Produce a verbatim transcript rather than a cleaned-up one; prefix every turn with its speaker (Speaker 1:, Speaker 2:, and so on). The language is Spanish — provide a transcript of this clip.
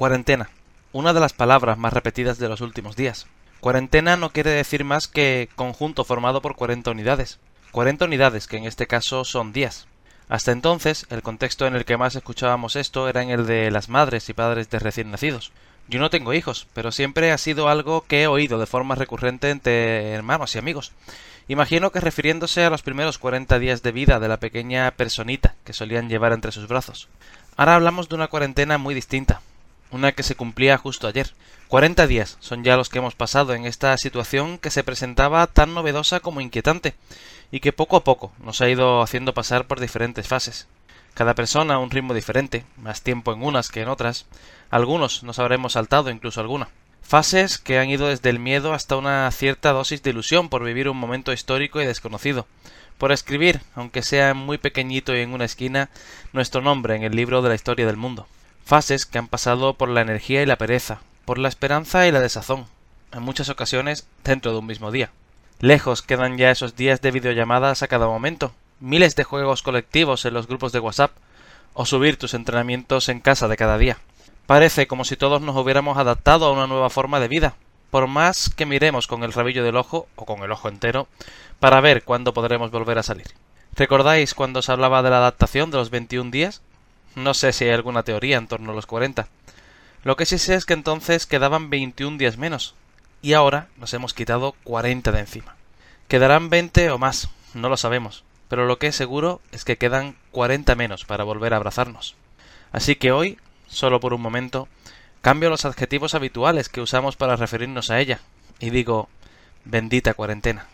Speaker 1: Cuarentena, una de las palabras más repetidas de los últimos días. Cuarentena no quiere decir más que conjunto formado por cuarenta unidades. cuarenta unidades, que en este caso son días. Hasta entonces, el contexto en el que más escuchábamos esto era en el de las madres y padres de recién nacidos. Yo no tengo hijos, pero siempre ha sido algo que he oído de forma recurrente entre hermanos y amigos. Imagino que refiriéndose a los primeros cuarenta días de vida de la pequeña personita que solían llevar entre sus brazos. Ahora hablamos de una cuarentena muy distinta, una que se cumplía justo ayer. cuarenta días son ya los que hemos pasado en esta situación que se presentaba tan novedosa como inquietante, y que poco a poco nos ha ido haciendo pasar por diferentes fases. Cada persona a un ritmo diferente, más tiempo en unas que en otras. Algunos nos habremos saltado incluso alguna. Fases que han ido desde el miedo hasta una cierta dosis de ilusión por vivir un momento histórico y desconocido, por escribir, aunque sea muy pequeñito y en una esquina, nuestro nombre en el libro de la historia del mundo. Fases que han pasado por la energía y la pereza, por la esperanza y la desazón, en muchas ocasiones dentro de un mismo día. Lejos quedan ya esos días de videollamadas a cada momento, miles de juegos colectivos en los grupos de WhatsApp, o subir tus entrenamientos en casa de cada día. Parece como si todos nos hubiéramos adaptado a una nueva forma de vida, por más que miremos con el rabillo del ojo, o con el ojo entero, para ver cuándo podremos volver a salir. ¿Recordáis cuando se hablaba de la adaptación de los veintiún días? No sé si hay alguna teoría en torno a los cuarenta. Lo que sí sé es que entonces quedaban veintiún días menos, y ahora nos hemos quitado cuarenta de encima. Quedarán veinte o más, no lo sabemos, pero lo que es seguro es que quedan cuarenta menos para volver a abrazarnos. Así que hoy, solo por un momento, cambio los adjetivos habituales que usamos para referirnos a ella, y digo, bendita cuarentena.